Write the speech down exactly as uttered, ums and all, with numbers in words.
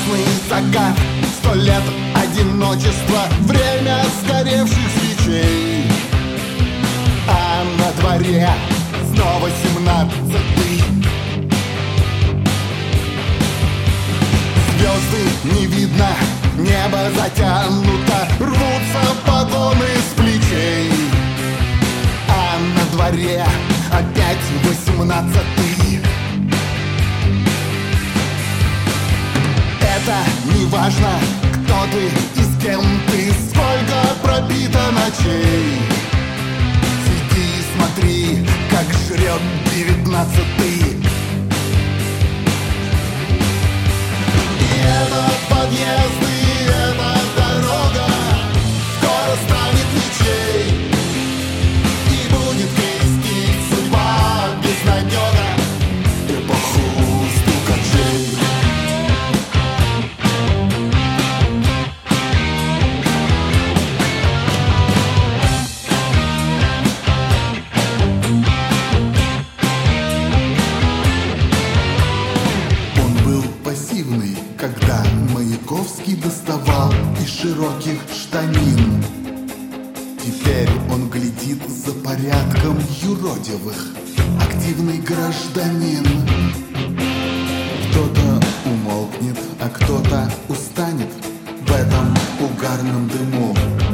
Красный закат, сто лет одиночества, время сгоревших свечей. А на дворе снова семнадцатый. Звезды не видно, небо затянуто, рвутся погоны с плечей. А на дворе опять восемнадцатый. Это не важно, кто ты и с кем ты, сколько пробито ночей. Сиди и смотри, как жрет девятнадцатый. И это подъезд, и эта дорога скоро станет ничей. И будет крестить судьба безнадега эпоху стукачей. Когда Маяковский доставал из широких штанин, теперь он глядит за порядком юродивых, активный гражданин. Кто-то умолкнет, а кто-то устанет в этом угарном дыму.